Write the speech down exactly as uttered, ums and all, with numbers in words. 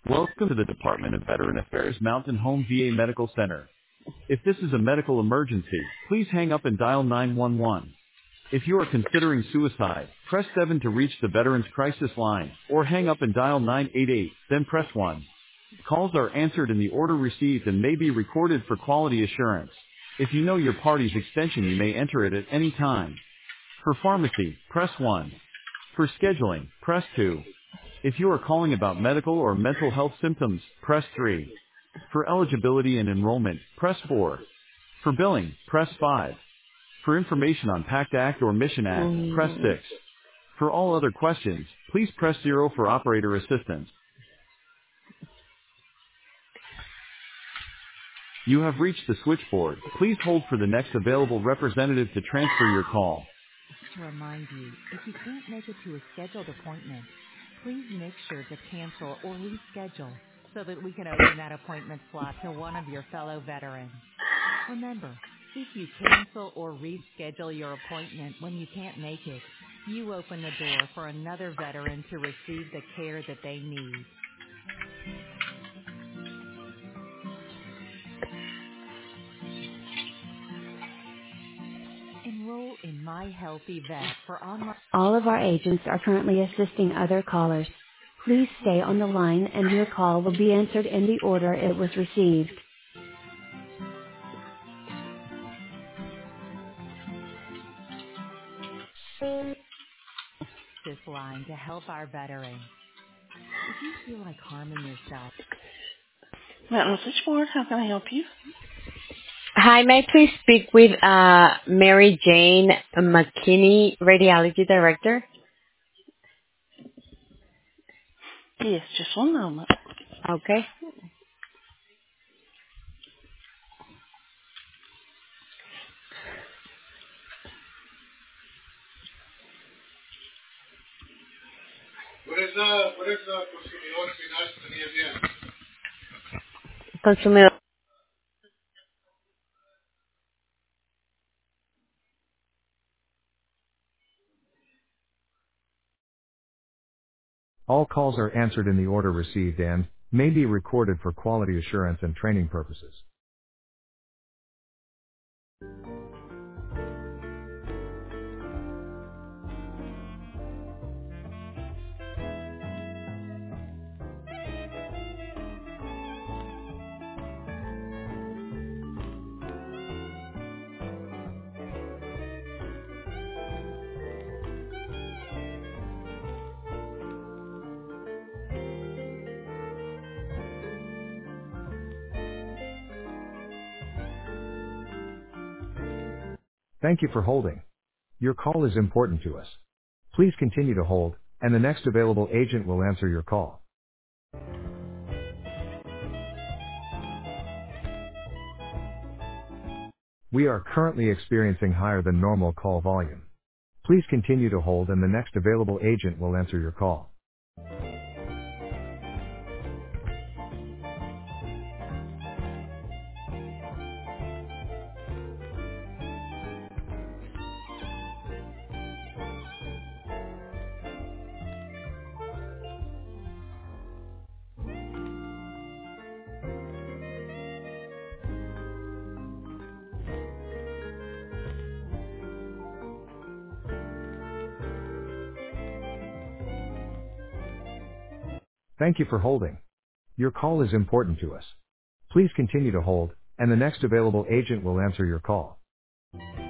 Welcome to the Department of Veteran Affairs Mountain Home V A Medical Center. If this is a medical emergency, please hang up and dial nine one one. If you are considering suicide, press seven to reach the Veterans Crisis Line, or hang up and dial nine eight eight, then press one. Calls are answered in the order received and may be recorded for quality assurance. If you know your party's extension, you may enter it at any time. For pharmacy, press one. For scheduling, press two. If you are calling about medical or mental health symptoms, press three. For eligibility and enrollment, press four. For billing, press five. For information on PACT Act or Mission Act, press Mm. six. For all other questions, please press zero for operator assistance. You have reached the switchboard. Please hold for the next available representative to transfer your call. To remind you, if you can't make it to a scheduled appointment, please make sure to cancel or reschedule so that we can open that appointment slot to one of your fellow veterans. Remember, if you cancel or reschedule your appointment when you can't make it, you open the door for another veteran to receive the care that they need. Enroll in My Healthy Vet for online. All of our agents are currently assisting other callers. Please stay on the line and your call will be answered in the order it was received. This line to help our veterans. If you feel like harming yourself, Mountain Switchboard, how can I help you? Hi, may I please speak with uh, Mary Jane McKinney, Radiology Director? Yes, just one moment. Okay. Por esa, por esa consumidor final tenía bien. Consumidor. All calls are answered in the order received and may be recorded for quality assurance and training purposes. Thank you for holding. Your call is important to us. Please continue to hold, and the next available agent will answer your call. We are currently experiencing higher than normal call volume. Please continue to hold and the next available agent will answer your call. Thank you for holding. Your call is important to us. Please continue to hold, and the next available agent will answer your call.